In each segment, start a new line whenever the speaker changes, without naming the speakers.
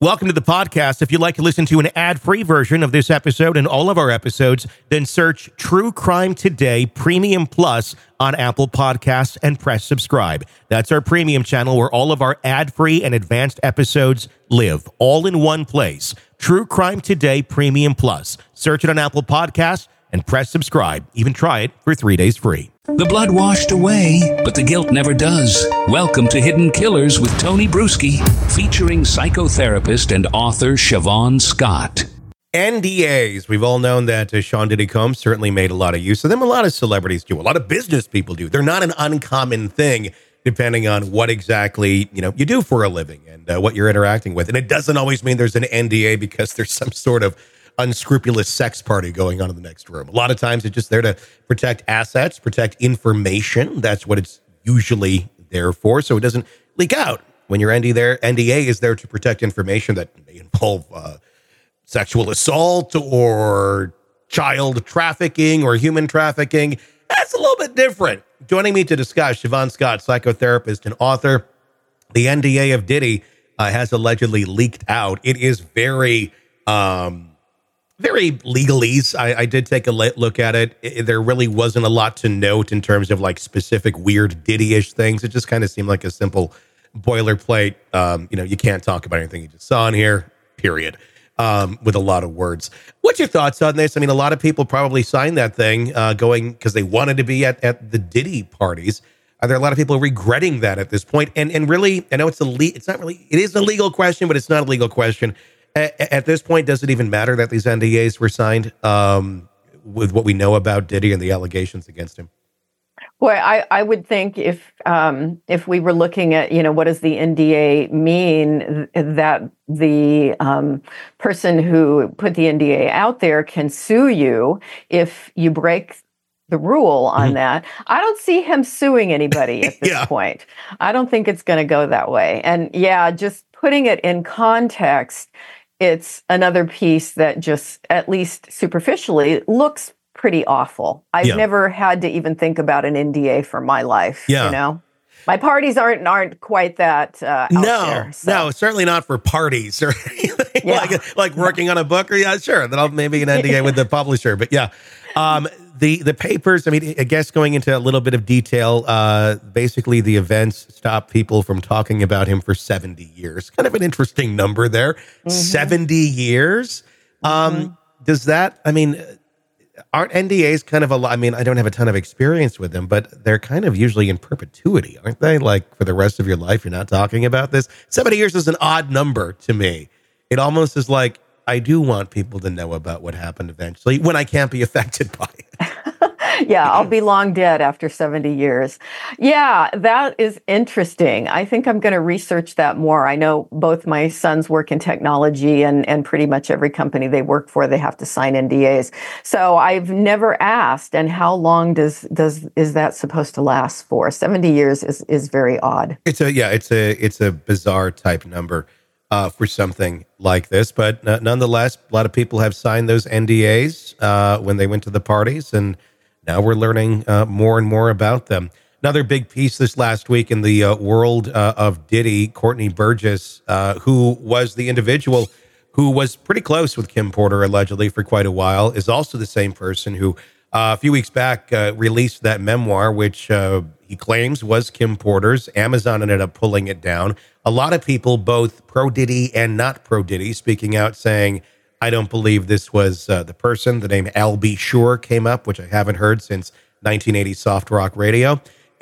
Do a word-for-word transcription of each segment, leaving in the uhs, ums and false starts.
Welcome to the podcast. If you'd like to listen to an ad-free version of this episode and all of our episodes, then search True Crime Today Premium Plus on Apple Podcasts and press subscribe. That's our premium channel where all of our ad-free and advanced episodes live, all in one place. True Crime Today Premium Plus. Search it on Apple Podcasts and press subscribe. Even try it for three days free.
The blood washed away, but the guilt never does. Welcome to Hidden Killers with Tony Bruschi, featuring psychotherapist and author Siobhan Scott.
N D As. We've all known that uh, Sean Diddy Combs certainly made a lot of use of them. A lot of celebrities do. A lot of business people do. They're not an uncommon thing, depending on what exactly you know you do for a living and uh, what you're interacting with. And it doesn't always mean there's an N D A because there's some sort of unscrupulous sex party going on in the next room. A lot of times it's just there to protect assets, protect information. That's what it's usually there for, so it doesn't leak out. When your N D A there, N D A is there to protect information that may involve uh, sexual assault or child trafficking or human trafficking. That's a little bit different. Joining me to discuss, Siobhan Scott, psychotherapist and author. The N D A of Diddy uh, has allegedly leaked out. It is very... Um, Very legalese. I, I did take a look at it. it. There really wasn't a lot to note in terms of like specific weird Diddy-ish things. It just kind of seemed like a simple boilerplate. Um, you know, you can't talk about anything you just saw in here, period, um, with a lot of words. What's your thoughts on this? I mean, a lot of people probably signed that thing uh, going because they wanted to be at, at the Diddy parties. Are there a lot of people regretting that at this point? And and really, I know it's a le- it's not really, it is a legal question, but it's not a legal question. At this point, does it even matter that these N D As were signed um, with what we know about Diddy and the allegations against him?
Well, I, I would think if um, if we were looking at, you know, what does the N D A mean, that the um, person who put the N D A out there can sue you if you break the rule on mm-hmm. that. I don't see him suing anybody at this yeah. point. I don't think it's going to go that way. And yeah, just putting it in context, it's another piece that just, at least superficially, looks pretty awful. I've yeah. never had to even think about an N D A for my life. Yeah. You know, my parties aren't aren't quite that uh, out
no,
there. So.
No, certainly not for parties or anything yeah. like like working on a book. Or yeah, sure, then I'll maybe an N D A with the publisher. But yeah, um, the the papers. I mean, I guess going into a little bit of detail. Uh, basically, the events stopped people from talking about him for seventy years. Kind of an interesting number there. Mm-hmm. seventy years. Um, mm-hmm. Does that? I mean. Aren't N D As kind of a lot? I mean, I don't have a ton of experience with them, but they're kind of usually in perpetuity, aren't they? Like for the rest of your life, you're not talking about this. seventy years is an odd number to me. It almost is like, I do want people to know about what happened eventually when I can't be affected by it.
Yeah, I'll be long dead after seventy years. Yeah, that is interesting. I think I'm going to research that more. I know both my sons work in technology, and, and pretty much every company they work for, they have to sign N D As. So I've never asked, and how long does does is that supposed to last for? seventy years is, is very odd.
It's a yeah, it's a it's a bizarre type number uh, for something like this, but uh, nonetheless, a lot of people have signed those N D As uh, when they went to the parties, and now we're learning uh, more and more about them. Another big piece this last week in the uh, world uh, of Diddy, Courtney Burgess, uh, who was the individual who was pretty close with Kim Porter, allegedly, for quite a while, is also the same person who uh, a few weeks back uh, released that memoir, which uh, he claims was Kim Porter's. Amazon ended up pulling it down. A lot of people, both pro-Diddy and not pro-Diddy, speaking out saying, I don't believe this was uh, the person. The name Al B. Sure came up, which I haven't heard since nineteen eighty soft rock radio,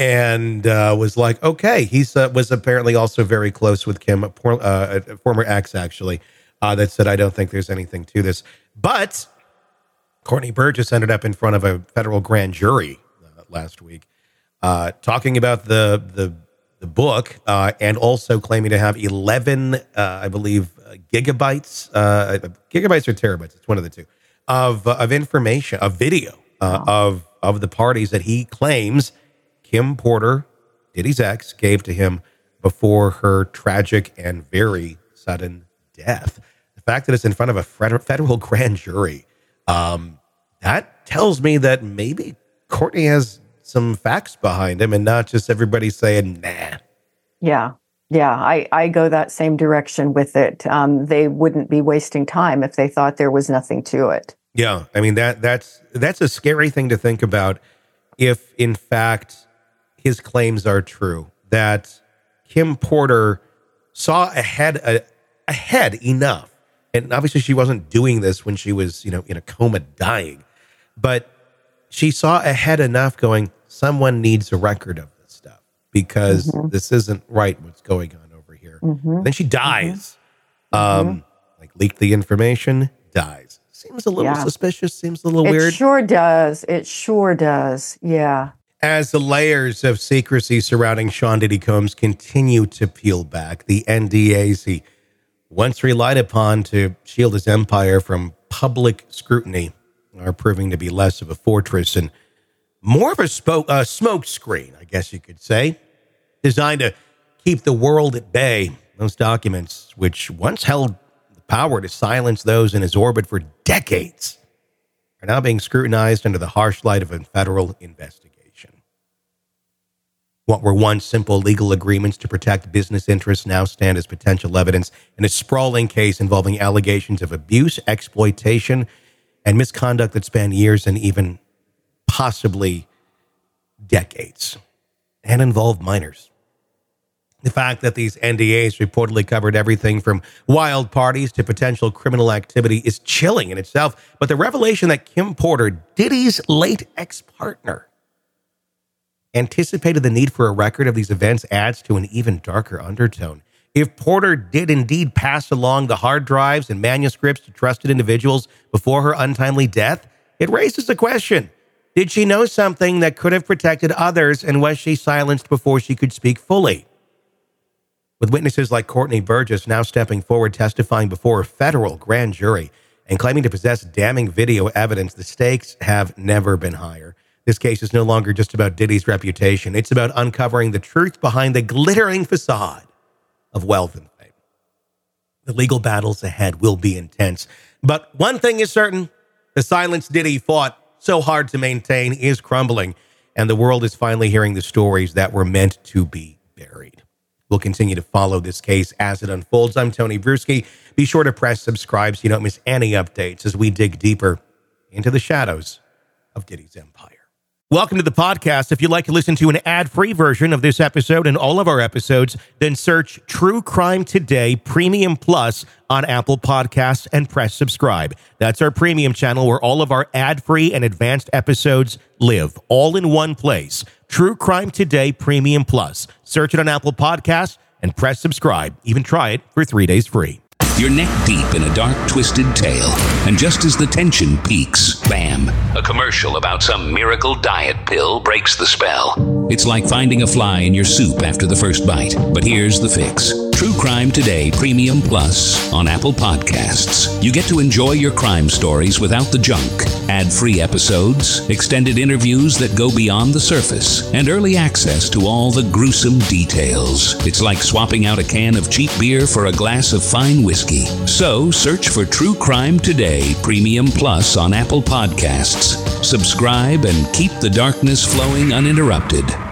and uh, was like, okay, he uh, was apparently also very close with Kim, uh, a former ex, actually, uh, that said, I don't think there's anything to this. But Courtney Burgess ended up in front of a federal grand jury uh, last week, uh, talking about the the the book, uh, and also claiming to have eleven, uh, I believe, uh, gigabytes, uh, gigabytes or terabytes, it's one of the two, of uh, of information, of video uh, wow. of of the parties that he claims Kim Porter, Diddy's ex, gave to him before her tragic and very sudden death. The fact that it's in front of a federal grand jury, um, that tells me that maybe Courtney has some facts behind him and not just everybody saying, nah.
Yeah. Yeah, I, I go that same direction with it. Um, they wouldn't be wasting time if they thought there was nothing to it.
Yeah, I mean, that that's that's a scary thing to think about if, in fact, his claims are true, that Kim Porter saw ahead uh, ahead enough. And obviously she wasn't doing this when she was, you know, in a coma dying, but she saw ahead enough going, someone needs a record of this stuff because mm-hmm. this isn't right what's going on over here. Mm-hmm. Then she dies, mm-hmm. um, like leaked the information, dies. Seems a little yeah. suspicious, seems a little
it
weird.
It sure does. It sure does. Yeah.
As the layers of secrecy surrounding Sean Diddy Combs continue to peel back, the N D As he once relied upon to shield his empire from public scrutiny are proving to be less of a fortress and more of a spo- uh, smoke screen, I guess you could say, designed to keep the world at bay. Those documents, which once held the power to silence those in his orbit for decades, are now being scrutinized under the harsh light of a federal investigation. What were once simple legal agreements to protect business interests now stand as potential evidence in a sprawling case involving allegations of abuse, exploitation, and misconduct that span years and even possibly decades, and involve minors. The fact that these N D As reportedly covered everything from wild parties to potential criminal activity is chilling in itself, but the revelation that Kim Porter, Diddy's late ex-partner, anticipated the need for a record of these events adds to an even darker undertone. If Porter did indeed pass along the hard drives and manuscripts to trusted individuals before her untimely death, it raises a question. Did she know something that could have protected others, and was she silenced before she could speak fully? With witnesses like Courtney Burgess now stepping forward testifying before a federal grand jury and claiming to possess damning video evidence, the stakes have never been higher. This case is no longer just about Diddy's reputation. It's about uncovering the truth behind the glittering facade of wealth and fame. The legal battles ahead will be intense. But one thing is certain, the silence Diddy fought so hard to maintain is crumbling, and the world is finally hearing the stories that were meant to be buried. We'll continue to follow this case as it unfolds. I'm Tony Bruschi. Be sure to press subscribe so you don't miss any updates as we dig deeper into the shadows of Diddy's empire. Welcome to the podcast. If you'd like to listen to an ad-free version of this episode and all of our episodes, then search True Crime Today Premium Plus on Apple Podcasts and press subscribe. That's our premium channel where all of our ad-free and advanced episodes live, all in one place. True Crime Today Premium Plus. Search it on Apple Podcasts and press subscribe. Even try it for three days free.
You're neck deep in a dark, twisted tale, and just as the tension peaks, bam, a commercial about some miracle diet pill breaks the spell. It's like finding a fly in your soup after the first bite. But here's the fix. True Crime Today Premium Plus on Apple Podcasts. You get to enjoy your crime stories without the junk. Ad-free episodes, extended interviews that go beyond the surface, and early access to all the gruesome details. It's like swapping out a can of cheap beer for a glass of fine whiskey. So search for True Crime Today Premium Plus on Apple Podcasts. Subscribe and keep the darkness flowing uninterrupted.